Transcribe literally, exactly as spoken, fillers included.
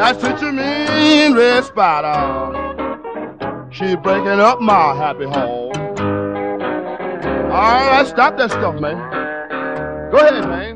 That's what you mean, Red Spider. She breaking up my happy home. All right, stop that stuff, man. Go ahead, man.